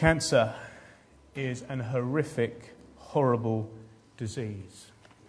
Cancer is an horrific, horrible disease.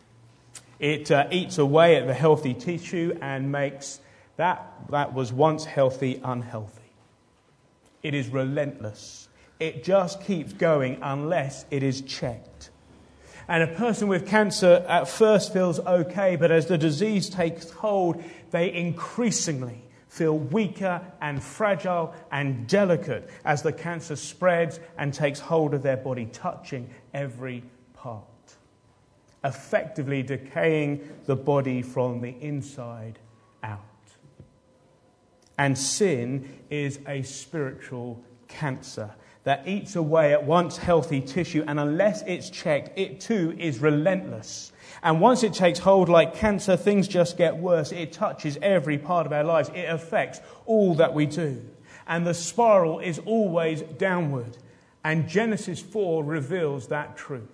It eats away at the healthy tissue and makes that was once healthy unhealthy. It is relentless. It just keeps going unless it is checked. And a person with cancer at first feels okay, but as the disease takes hold, they increasingly feel weaker and fragile and delicate as the cancer spreads and takes hold of their body, touching every part, effectively decaying the body from the inside out. And sin is a spiritual cancer that eats away at once healthy tissue, and unless it's checked, it too is relentless. And once it takes hold like cancer, things just get worse. It touches every part of our lives. It affects all that we do. And the spiral is always downward. And Genesis 4 reveals that truth.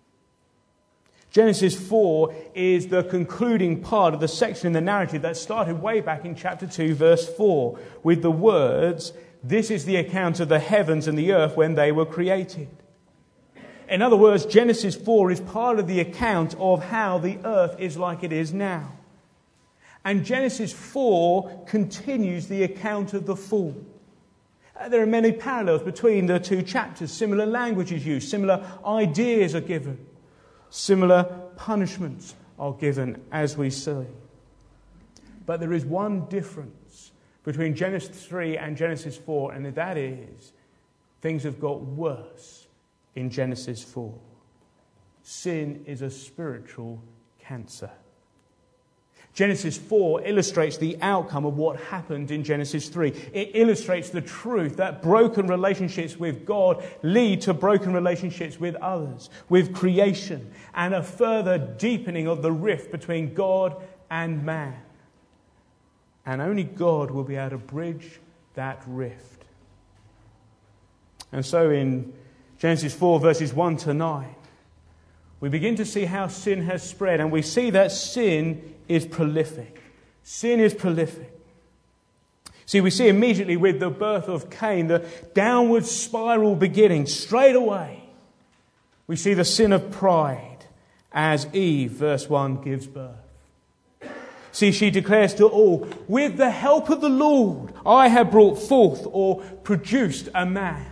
Genesis 4 is the concluding part of the section in the narrative that started way back in chapter 2, verse 4, with the words, "This is the account of the heavens and the earth when they were created." In other words, Genesis 4 is part of the account of how the earth is like it is now. And Genesis 4 continues the account of the fall. There are many parallels between the two chapters. Similar language is used, similar ideas are given, similar punishments are given, as we see. But there is one difference between Genesis 3 and Genesis 4, and that is things have got worse in Genesis 4. Sin is a spiritual cancer. Genesis 4 illustrates the outcome of what happened in Genesis 3. It illustrates the truth that broken relationships with God lead to broken relationships with others, with creation, and a further deepening of the rift between God and man. And only God will be able to bridge that rift. And so in Genesis 4 verses 1 to 9, we begin to see how sin has spread, and we see that sin is prolific. Sin is prolific. See, we see immediately with the birth of Cain, the downward spiral beginning straight away. We see the sin of pride as Eve, verse 1, gives birth. See, she declares to all, "With the help of the Lord, I have brought forth," or produced, "a man."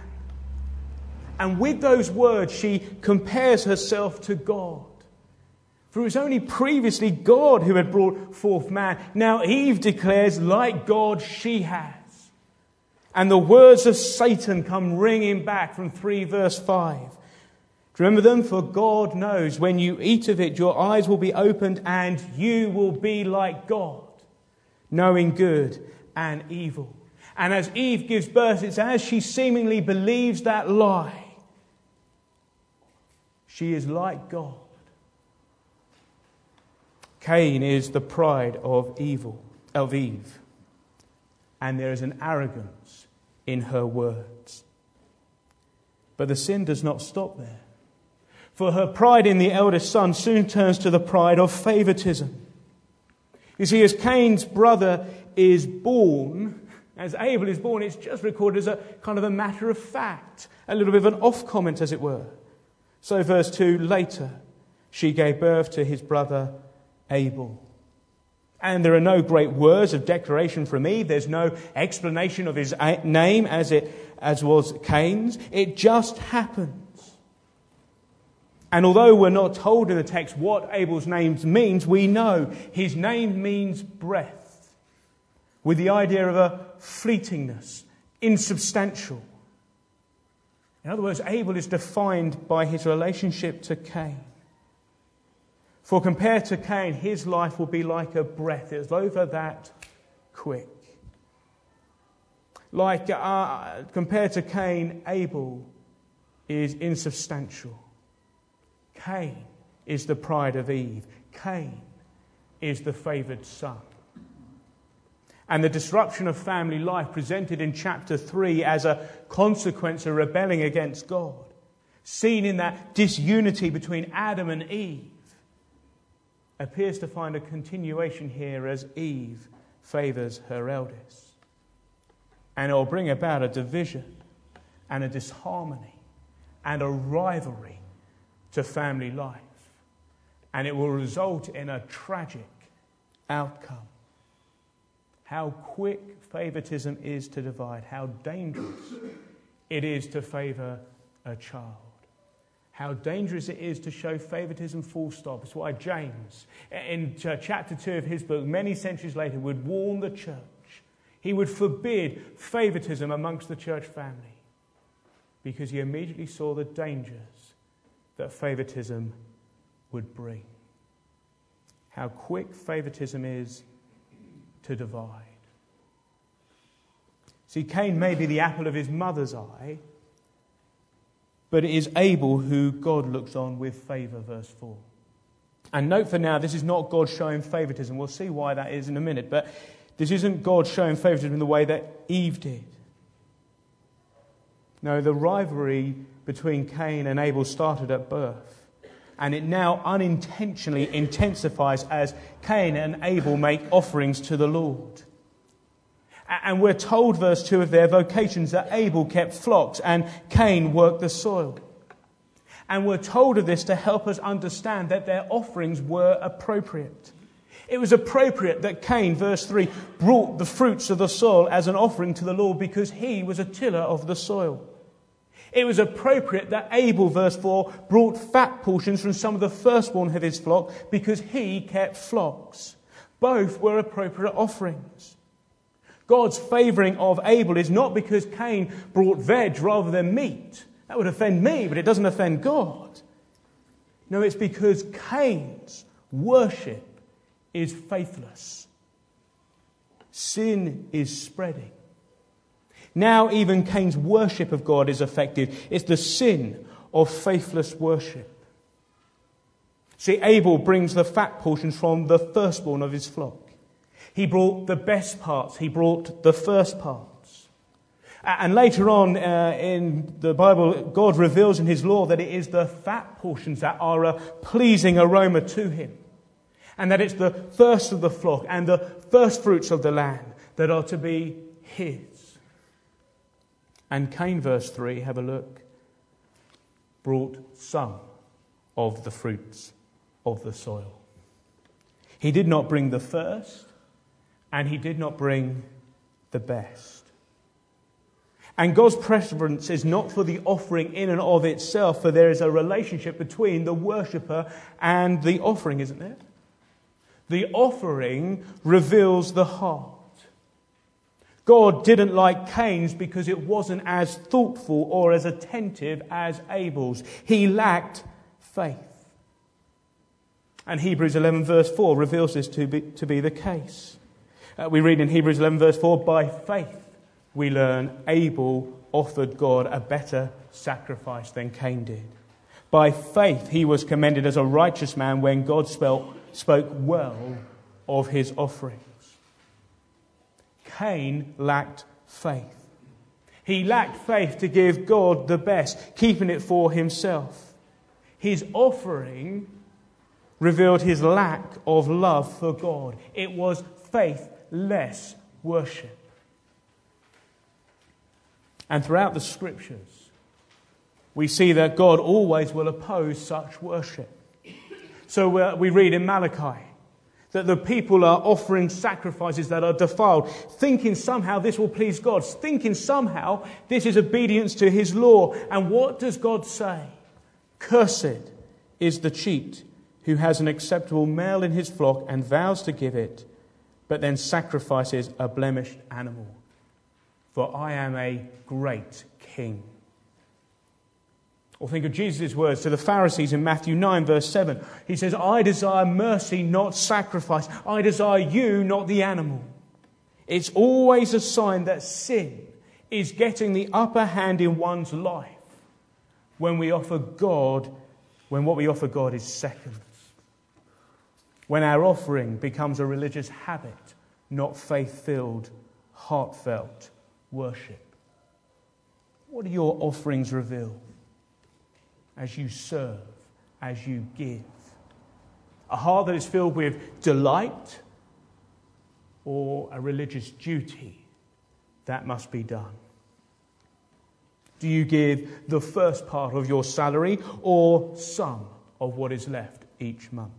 And with those words, she compares herself to God. For it was only previously God who had brought forth man. Now Eve declares, like God, she has. And the words of Satan come ringing back from 3 verse 5. Do you remember them? "For God knows when you eat of it, your eyes will be opened and you will be like God, knowing good and evil." And as Eve gives birth, it's as she seemingly believes that lie. She is like God. Cain is the pride of Eve. And there is an arrogance in her words. But the sin does not stop there. For her pride in the eldest son soon turns to the pride of favoritism. You see, as Cain's brother is born, as Abel is born, it's just recorded as a kind of a matter of fact, a little bit of an off comment, as it were. So verse 2, later, she gave birth to his brother Abel. And there are no great words of declaration from Eve. There's no explanation of his name as was Cain's. It just happens. And although we're not told in the text what Abel's name means, we know his name means breath, with the idea of a fleetingness, insubstantial. In other words, Abel is defined by his relationship to Cain. For compared to Cain, his life will be like a breath. It's over that quick. Compared to Cain, Abel is insubstantial. Cain is the pride of Eve. Cain is the favoured son. And the disruption of family life presented in chapter 3 as a consequence of rebelling against God, seen in that disunity between Adam and Eve, appears to find a continuation here as Eve favours her eldest. And it will bring about a division and a disharmony and a rivalry to family life. And it will result in a tragic outcome. How quick favoritism is to divide. How dangerous it is to favour a child. How dangerous it is to show favoritism full stop. It's why James, in chapter 2 of his book, many centuries later, would warn the church. He would forbid favoritism amongst the church family because he immediately saw the dangers that favoritism would bring. How quick favoritism is to divide. See, Cain may be the apple of his mother's eye, but it is Abel who God looks on with favour, verse 4. And note for now, this is not God showing favouritism. We'll see why that is in a minute. But this isn't God showing favouritism in the way that Eve did. No, the rivalry between Cain and Abel started at birth. And it now unintentionally intensifies as Cain and Abel make offerings to the Lord. And we're told, verse 2 of their vocations, that Abel kept flocks and Cain worked the soil. And we're told of this to help us understand that their offerings were appropriate. It was appropriate that Cain, verse 3, brought the fruits of the soil as an offering to the Lord because he was a tiller of the soil. It was appropriate that Abel, verse 4, brought fat portions from some of the firstborn of his flock because he kept flocks. Both were appropriate offerings. God's favouring of Abel is not because Cain brought veg rather than meat. That would offend me, but it doesn't offend God. No, it's because Cain's worship is faithless. Sin is spreading. Now even Cain's worship of God is affected. It's the sin of faithless worship. See, Abel brings the fat portions from the firstborn of his flock. He brought the best parts. He brought the first parts. And later on in the Bible, God reveals in his law that it is the fat portions that are a pleasing aroma to him. And that it's the first of the flock and the first fruits of the land that are to be his. And Cain, verse 3, have a look, brought some of the fruits of the soil. He did not bring the first, and he did not bring the best. And God's preference is not for the offering in and of itself, for there is a relationship between the worshipper and the offering, isn't there? The offering reveals the heart. God didn't like Cain's because it wasn't as thoughtful or as attentive as Abel's. He lacked faith. And Hebrews 11 verse 4 reveals this to be the case. We read in Hebrews 11 verse 4, by faith we learn Abel offered God a better sacrifice than Cain did. By faith he was commended as a righteous man when God spoke well of his offerings. Cain lacked faith. He lacked faith to give God the best, keeping it for himself. His offering revealed his lack of love for God. It was faithless worship. And throughout the Scriptures, we see that God always will oppose such worship. So we read in Malachi that the people are offering sacrifices that are defiled, thinking somehow this will please God, thinking somehow this is obedience to his law. And what does God say? Cursed is the cheat who has an acceptable male in his flock and vows to give it, but then sacrifices a blemished animal. For I am a great king. Or think of Jesus' words to the Pharisees in Matthew 9 verse 7. He says, I desire mercy, not sacrifice. I desire you, not the animal. It's always a sign that sin is getting the upper hand in one's life when what we offer God is second. When our offering becomes a religious habit, not faith-filled, heartfelt worship. What do your offerings reveal as you serve, as you give? A heart that is filled with delight or a religious duty that must be done? Do you give the first part of your salary or some of what is left each month?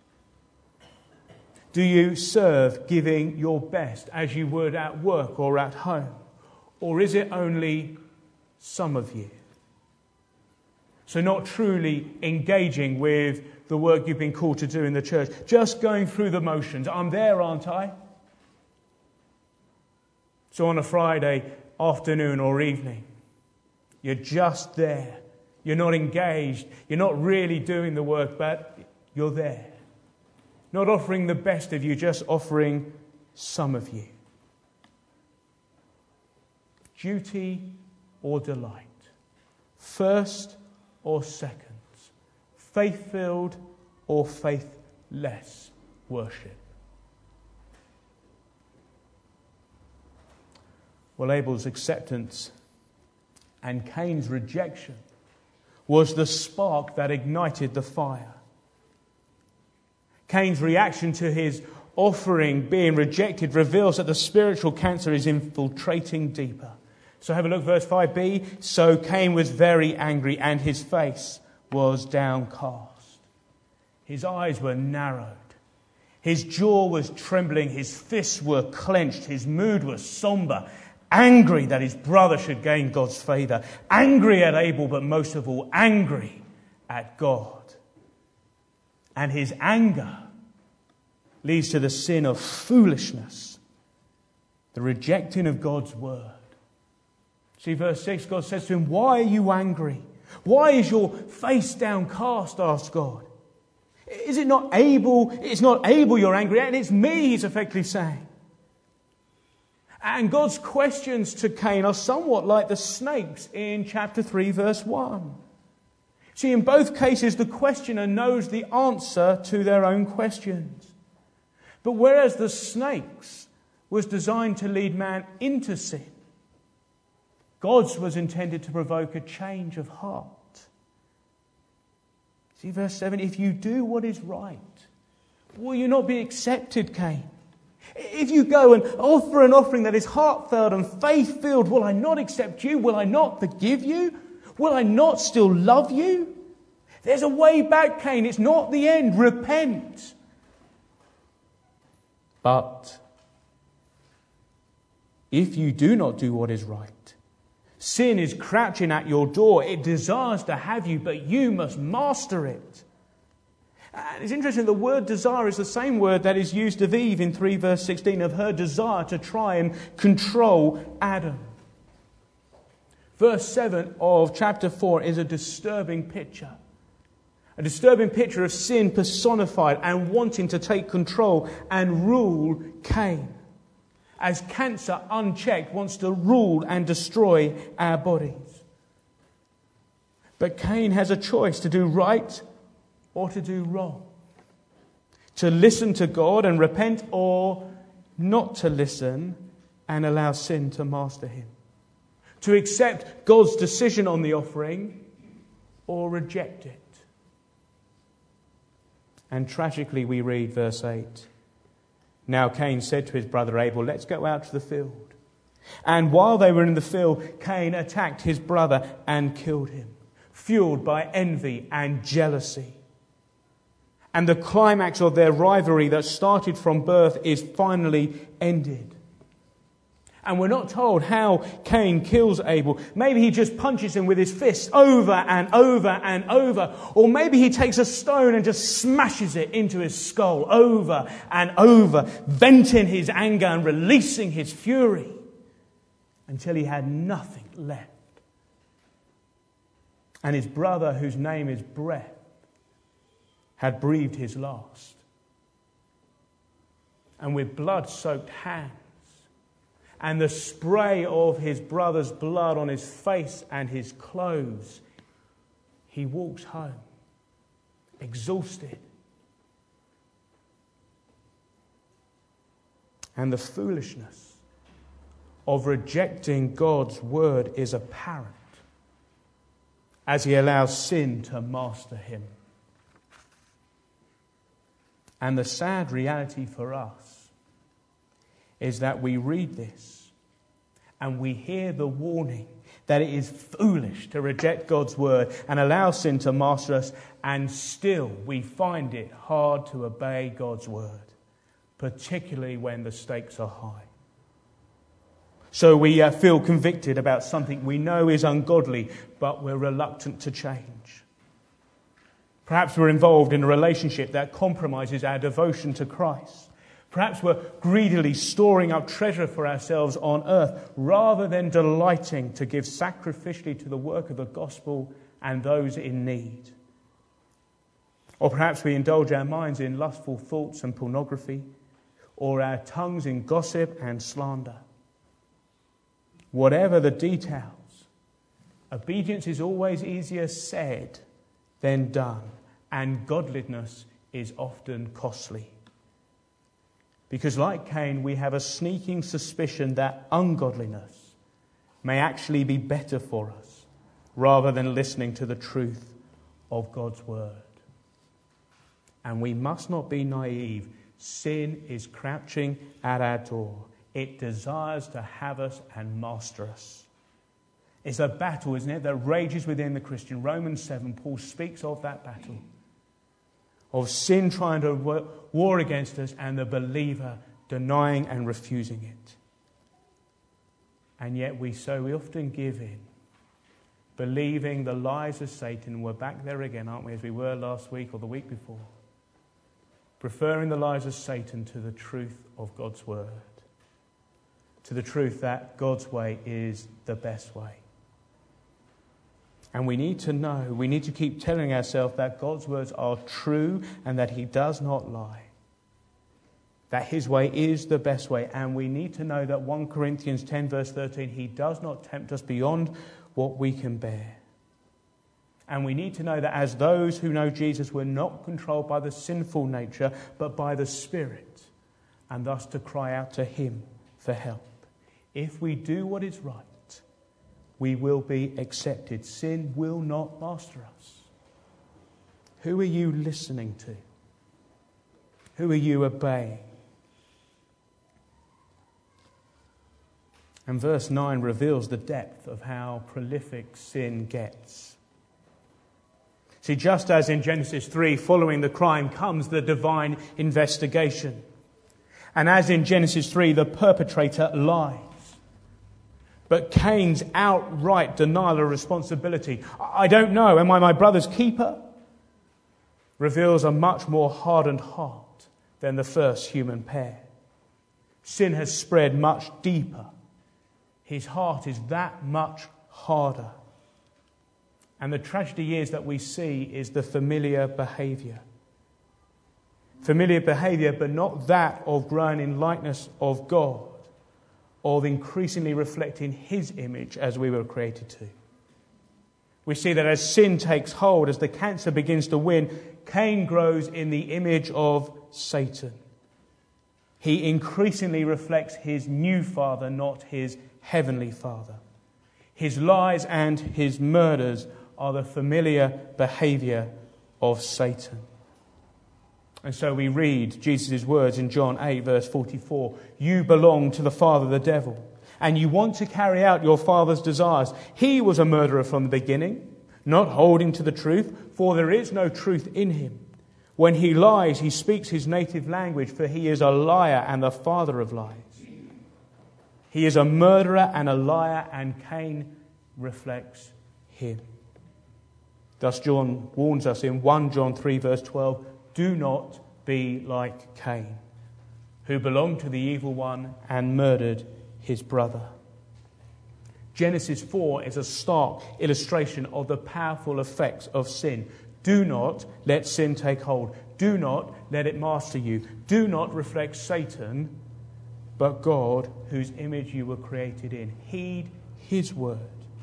Do you serve giving your best as you would at work or at home? Or is it only some of you? So not truly engaging with the work you've been called to do in the church, just going through the motions. I'm there, aren't I? So on a Friday afternoon or evening, you're just there. You're not engaged. You're not really doing the work, but you're there. Not offering the best of you, just offering some of you. Duty or delight? First or second? Faith-filled or faithless worship? Well, Abel's acceptance and Cain's rejection was the spark that ignited the fire. Cain's reaction to his offering being rejected reveals that the spiritual cancer is infiltrating deeper. So have a look, verse 5b. So Cain was very angry and his face was downcast. His eyes were narrowed. His jaw was trembling. His fists were clenched. His mood was somber. Angry that his brother should gain God's favour. Angry at Abel, but most of all, angry at God. And his anger leads to the sin of foolishness, the rejecting of God's word. See, verse 6, God says to him, "Why are you angry? Why is your face downcast?" asks God. Is it not Abel? It's not Abel you're angry at, it's me, he's effectively saying. And God's questions to Cain are somewhat like the snakes in chapter 3, verse 1. See, in both cases, the questioner knows the answer to their own questions. But whereas the snakes was designed to lead man into sin, God's was intended to provoke a change of heart. See, verse 7, if you do what is right, will you not be accepted, Cain? If you go and offer an offering that is heartfelt and faith-filled, will I not accept you? Will I not forgive you? Will I not still love you? There's a way back, Cain. It's not the end. Repent. But if you do not do what is right, sin is crouching at your door. It desires to have you, but you must master it. And it's interesting, the word desire is the same word that is used of Eve in 3 verse 16, of her desire to try and control Adam. Verse 7 of chapter 4 is a disturbing picture. A disturbing picture of sin personified and wanting to take control and rule Cain. As cancer, unchecked, wants to rule and destroy our bodies. But Cain has a choice to do right or to do wrong. To listen to God and repent, or not to listen and allow sin to master him. To accept God's decision on the offering or reject it. And tragically we read verse 8. Now Cain said to his brother Abel, "Let's go out to the field." And while they were in the field, Cain attacked his brother and killed him, fueled by envy and jealousy. And the climax of their rivalry that started from birth is finally ended. And we're not told how Cain kills Abel. Maybe he just punches him with his fist over and over and over. Or maybe he takes a stone and just smashes it into his skull over and over, venting his anger and releasing his fury until he had nothing left. And his brother, whose name is Breath, had breathed his last. And with blood-soaked hands and the spray of his brother's blood on his face and his clothes, he walks home, exhausted. And the foolishness of rejecting God's word is apparent as he allows sin to master him. And the sad reality for us is that we read this and we hear the warning that it is foolish to reject God's word and allow sin to master us, and still we find it hard to obey God's word, particularly when the stakes are high. So we feel convicted about something we know is ungodly, but we're reluctant to change. Perhaps we're involved in a relationship that compromises our devotion to Christ. Perhaps we're greedily storing up treasure for ourselves on earth rather than delighting to give sacrificially to the work of the gospel and those in need. Or perhaps we indulge our minds in lustful thoughts and pornography, or our tongues in gossip and slander. Whatever the details, obedience is always easier said than done, and godliness is often costly. Because like Cain, we have a sneaking suspicion that ungodliness may actually be better for us rather than listening to the truth of God's word. And we must not be naive. Sin is crouching at our door. It desires to have us and master us. It's a battle, isn't it, that rages within the Christian. Romans 7, Paul speaks of that battle. Of sin trying to war against us and the believer denying and refusing it. And yet we often give in, believing the lies of Satan. We're back there again, aren't we, as we were last week or the week before. Preferring the lies of Satan to the truth of God's word. To the truth that God's way is the best way. And we need to know, we need to keep telling ourselves that God's words are true and that he does not lie. That his way is the best way. And we need to know that 1 Corinthians 10 verse 13, he does not tempt us beyond what we can bear. And we need to know that as those who know Jesus, we're not controlled by the sinful nature, but by the Spirit. And thus to cry out to him for help. If we do what is right, we will be accepted. Sin will not master us. Who are you listening to? Who are you obeying? And verse 9 reveals the depth of how prolific sin gets. See, just as in Genesis 3, following the crime comes the divine investigation. And as in Genesis 3, the perpetrator lies. But Cain's outright denial of responsibility, I don't know, am I my brother's keeper? Reveals a much more hardened heart than the first human pair. Sin has spread much deeper. His heart is that much harder. And the tragedy is that we see is the familiar behaviour. Familiar behaviour, but not that of growing in likeness of God, of increasingly reflecting his image as we were created to. We see that as sin takes hold, as the cancer begins to win, Cain grows in the image of Satan. He increasingly reflects his new father, not his heavenly father. His lies and his murders are the familiar behaviour of Satan. And so we read Jesus' words in John 8 verse 44. You belong to the father, the devil, and you want to carry out your father's desires. He was a murderer from the beginning, not holding to the truth, for there is no truth in him. When he lies, he speaks his native language, for he is a liar and the father of lies. He is a murderer and a liar, and Cain reflects him. Thus John warns us in 1 John 3 verse 12, do not be like Cain, who belonged to the evil one and murdered his brother. Genesis 4 is a stark illustration of the powerful effects of sin. Do not let sin take hold. Do not let it master you. Do not reflect Satan, but God, whose image you were created in. Heed his word.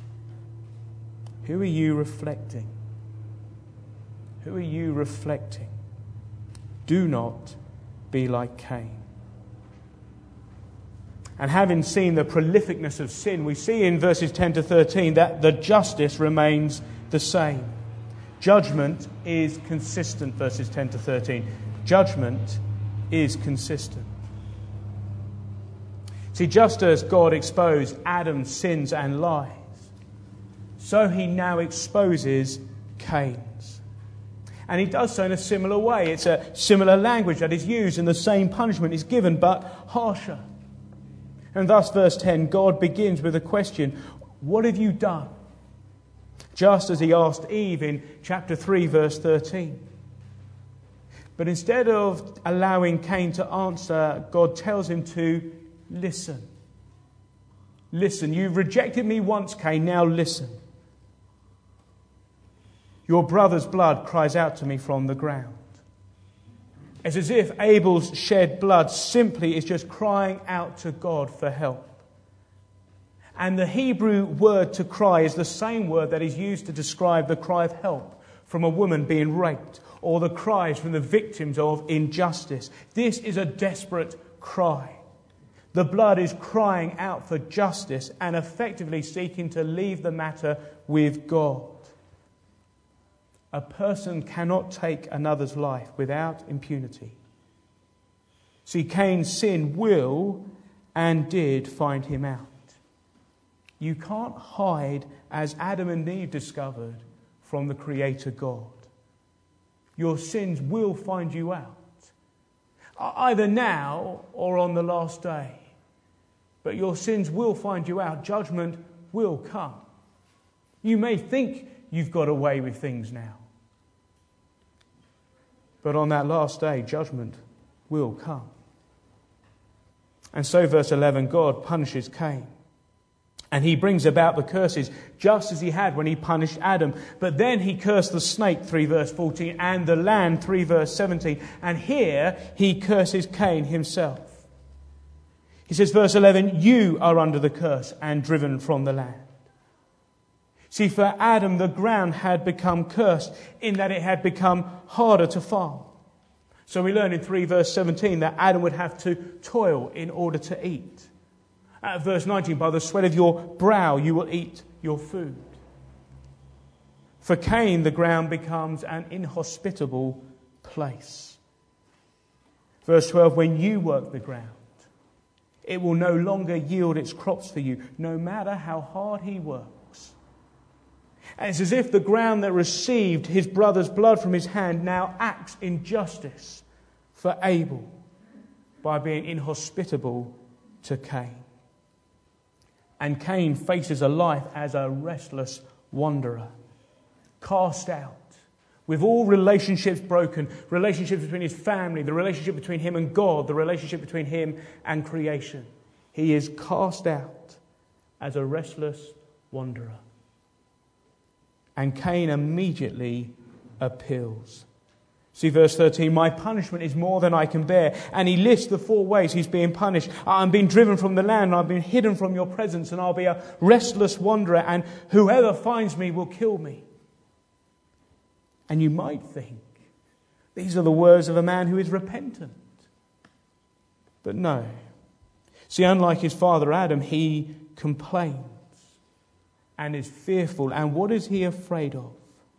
Who are you reflecting? Who are you reflecting? Do not be like Cain. And having seen the prolificness of sin, we see in verses 10 to 13 that the justice remains the same. Judgment is consistent, verses 10 to 13. Judgment is consistent. See, just as God exposed Adam's sins and lies, so he now exposes Cain's. And he does so in a similar way. It's a similar language that is used, and the same punishment is given, but harsher. And thus, verse 10, God begins with a question, what have you done? Just as he asked Eve in chapter 3, verse 13. But instead of allowing Cain to answer, God tells him to listen. Listen, you've rejected me once, Cain, now listen. Your brother's blood cries out to me from the ground. It's as if Abel's shed blood simply is just crying out to God for help. And the Hebrew word to cry is the same word that is used to describe the cry of help from a woman being raped, or the cries from the victims of injustice. This is a desperate cry. The blood is crying out for justice and effectively seeking to leave the matter with God. A person cannot take another's life without impunity. See, Cain's sin will and did find him out. You can't hide, as Adam and Eve discovered, from the Creator God. Your sins will find you out, either now or on the last day. But your sins will find you out. Judgment will come. You may think you've got away with things now, but on that last day, judgment will come. And so, verse 11, God punishes Cain. And he brings about the curses, just as he had when he punished Adam. But then he cursed the snake, 3 verse 14, and the land, 3 verse 17. And here he curses Cain himself. He says, verse 11, you are under the curse and driven from the land. See, for Adam, the ground had become cursed in that it had become harder to farm. So we learn in 3 verse 17 that Adam would have to toil in order to eat. At verse 19, by the sweat of your brow you will eat your food. For Cain, the ground becomes an inhospitable place. Verse 12, when you work the ground, it will no longer yield its crops for you, no matter how hard he works. And it's as if the ground that received his brother's blood from his hand now acts in justice for Abel by being inhospitable to Cain. And Cain faces a life as a restless wanderer, cast out, with all relationships broken, relationships between his family, the relationship between him and God, the relationship between him and creation. He is cast out as a restless wanderer. And Cain immediately appeals. See verse 13, my punishment is more than I can bear. And he lists the 4 ways he's being punished. I'm being driven from the land, I've been hidden from your presence, and I'll be a restless wanderer, and whoever finds me will kill me. And you might think, these are the words of a man who is repentant. But no. See, unlike his father Adam, he complains and is fearful. And what is he afraid of?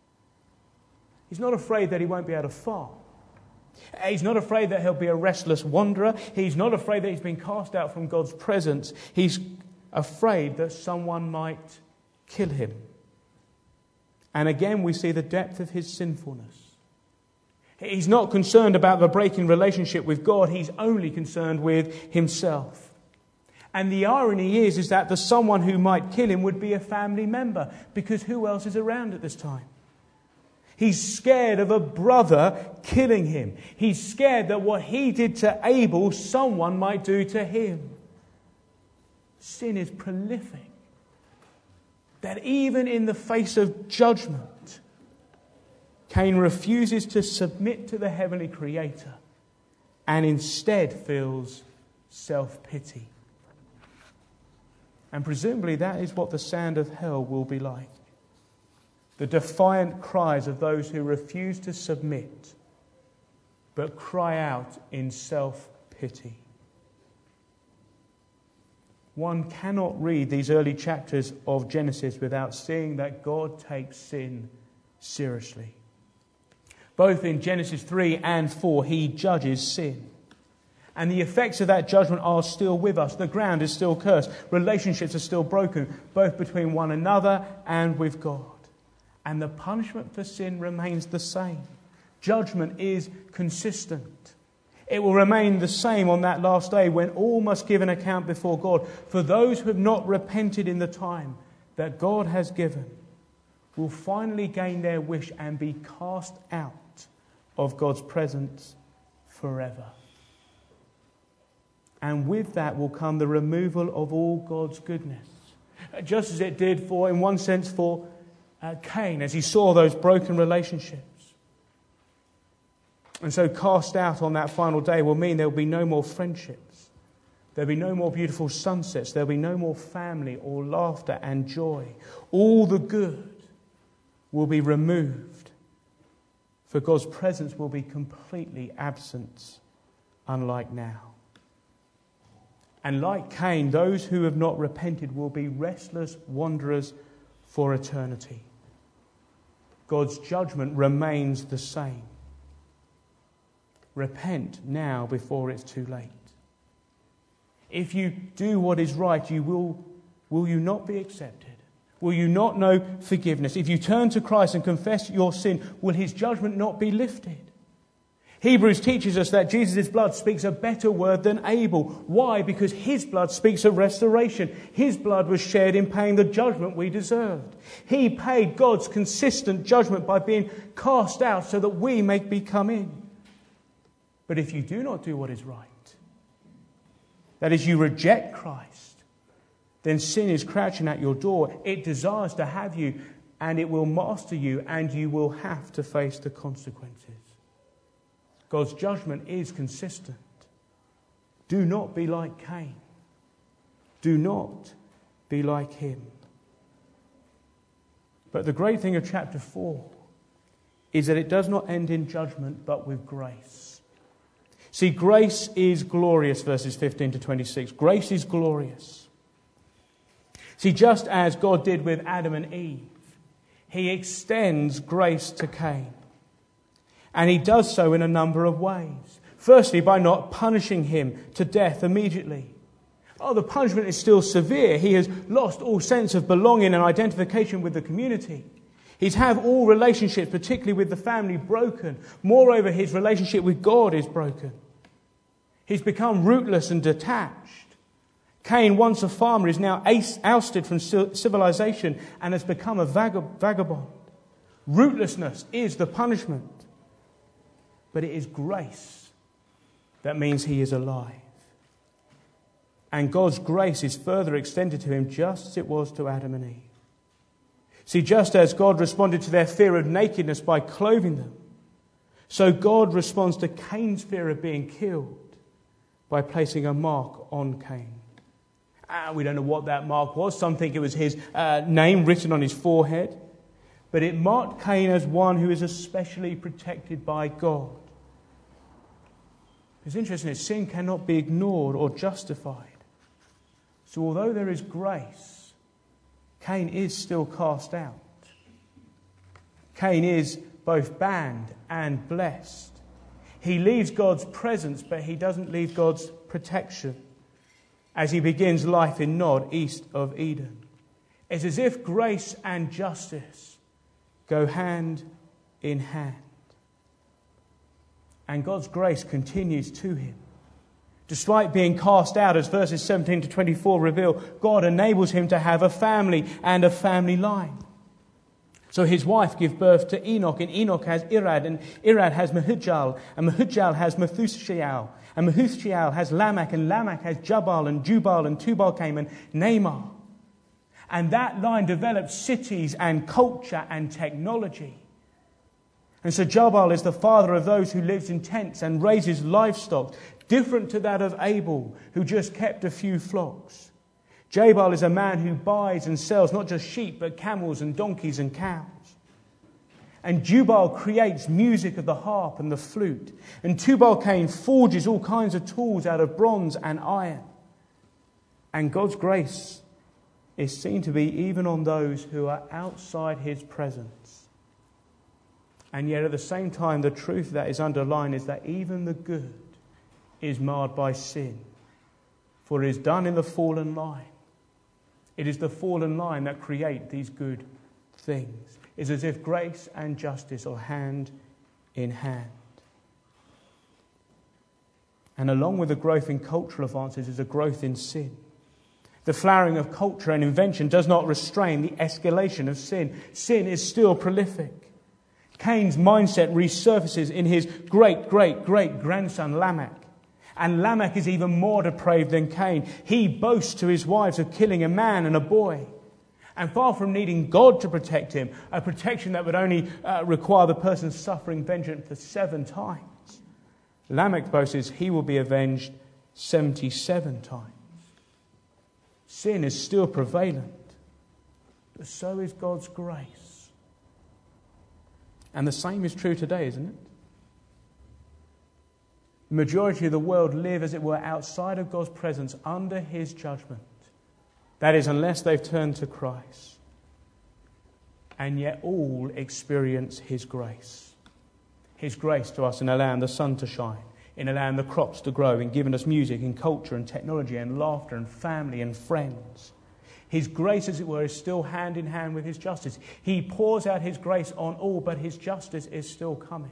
He's not afraid that he won't be able to farm. He's not afraid that he'll be a restless wanderer. He's not afraid that he's been cast out from God's presence. He's afraid that someone might kill him. And again, we see the depth of his sinfulness. He's not concerned about the breaking relationship with God. He's only concerned with himself. And the irony is that the someone who might kill him would be a family member, because who else is around at this time? He's scared of a brother killing him. He's scared that what he did to Abel, someone might do to him. Sin is prolific. That even in the face of judgment, Cain refuses to submit to the heavenly Creator and instead feels self-pity. And presumably that is what the sand of hell will be like. The defiant cries of those who refuse to submit, but cry out in self-pity. One cannot read these early chapters of Genesis without seeing that God takes sin seriously. Both in Genesis 3 and 4, he judges sin. And the effects of that judgment are still with us. The ground is still cursed. Relationships are still broken, both between one another and with God. And the punishment for sin remains the same. Judgment is consistent. It will remain the same on that last day when all must give an account before God. For those who have not repented in the time that God has given will finally gain their wish and be cast out of God's presence forever. And with that will come the removal of all God's goodness. Just as it did in one sense for Cain, as he saw those broken relationships. And so cast out on that final day will mean there will be no more friendships. There will be no more beautiful sunsets. There will be no more family or laughter and joy. All the good will be removed. For God's presence will be completely absent, unlike now. And like Cain, those who have not repented will be restless wanderers for eternity. God's judgment remains the same. Repent now before it's too late. If you do what is right, will you not be accepted? Will you not know forgiveness? If you turn to Christ and confess your sin, will his judgment not be lifted? Hebrews teaches us that Jesus' blood speaks a better word than Abel. Why? Because his blood speaks of restoration. His blood was shed in paying the judgment we deserved. He paid God's consistent judgment by being cast out so that we may come in. But if you do not do what is right, that is, you reject Christ, then sin is crouching at your door. It desires to have you, and it will master you, and you will have to face the consequences. God's judgment is consistent. Do not be like Cain. Do not be like him. But the great thing of chapter 4 is that it does not end in judgment, but with grace. See, grace is glorious, verses 15 to 26. Grace is glorious. See, just as God did with Adam and Eve, he extends grace to Cain. And he does so in a number of ways. Firstly, by not punishing him to death immediately. The punishment is still severe. He has lost all sense of belonging and identification with the community. He's had all relationships, particularly with the family, broken. Moreover, his relationship with God is broken. He's become rootless and detached. Cain, once a farmer, is now ousted from civilization and has become a vagabond. Rootlessness is the punishment. But it is grace that means he is alive. And God's grace is further extended to him just as it was to Adam and Eve. See, just as God responded to their fear of nakedness by clothing them, so God responds to Cain's fear of being killed by placing a mark on Cain. We don't know what that mark was. Some think it was his name written on his forehead. But it marked Cain as one who is especially protected by God. It's interesting that sin cannot be ignored or justified. So although there is grace, Cain is still cast out. Cain is both banned and blessed. He leaves God's presence, but he doesn't leave God's protection as he begins life in Nod, east of Eden. It's as if grace and justice go hand in hand. And God's grace continues to him. Despite being cast out, as verses 17 to 24 reveal, God enables him to have a family and a family line. So his wife gives birth to Enoch, and Enoch has Irad, and Irad has Mahujal, and Mahujal has Methushael, and Methushael has Lamech, and Lamech has Jabal, and Jubal, and Tubal-Cain, and Namar. And that line develops cities and culture and technology. And so Jabal is the father of those who lives in tents and raises livestock, different to that of Abel, who just kept a few flocks. Jabal is a man who buys and sells not just sheep, but camels and donkeys and cows. And Jubal creates music of the harp and the flute. And Tubal-Cain forges all kinds of tools out of bronze and iron. And God's grace is seen to be even on those who are outside his presence. And yet at the same time, the truth that is underlined is that even the good is marred by sin, for it is done in the fallen line. It is the fallen line that create these good things. It's as if grace and justice are hand in hand. And along with the growth in cultural advances is a growth in sin. The flowering of culture and invention does not restrain the escalation of sin. Sin is still prolific. Cain's mindset resurfaces in his great-great-great-grandson Lamech. And Lamech is even more depraved than Cain. He boasts to his wives of killing a man and a boy. And far from needing God to protect him, a protection that would only require the person suffering vengeance for 7 times, Lamech boasts he will be avenged 77 times. Sin is still prevalent, but so is God's grace. And the same is true today, isn't it? The majority of the world live, as it were, outside of God's presence, under his judgment. That is, unless they've turned to Christ. And yet all experience his grace. His grace to us in allowing the sun to shine, in allowing the crops to grow, in giving us music and culture and technology and laughter and family and friends. His grace, as it were, is still hand in hand with his justice. He pours out his grace on all, but his justice is still coming.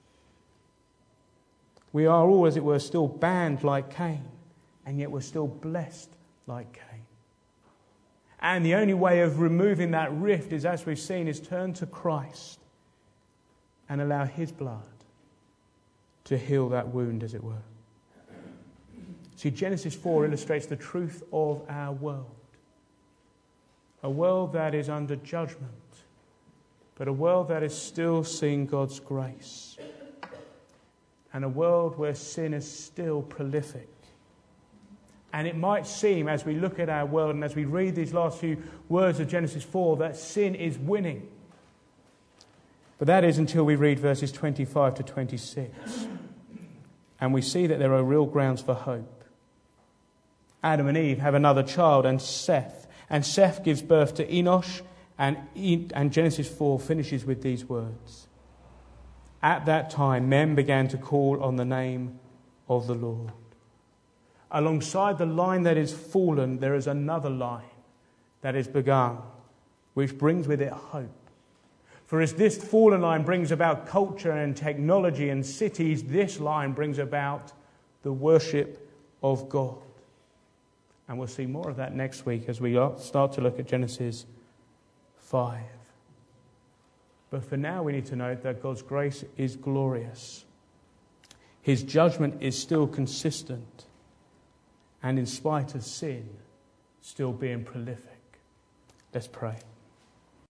We are all, as it were, still banned like Cain, and yet we're still blessed like Cain. And the only way of removing that rift is, as we've seen, is turn to Christ and allow his blood to heal that wound, as it were. See, Genesis 4 illustrates the truth of our world. A world that is under judgment, but a world that is still seeing God's grace. And a world where sin is still prolific. And it might seem, as we look at our world and as we read these last few words of Genesis 4, that sin is winning. But that is until we read verses 25 to 26. And we see that there are real grounds for hope. Adam and Eve have another child, and Seth. And Seth gives birth to Enosh, and Genesis 4 finishes with these words. At that time, men began to call on the name of the Lord. Alongside the line that is fallen, there is another line that is begun, which brings with it hope. For as this fallen line brings about culture and technology and cities, this line brings about the worship of God. And we'll see more of that next week as we start to look at Genesis 5. But for now, we need to note that God's grace is glorious. His judgment is still consistent. And in spite of sin, still being prolific. Let's pray.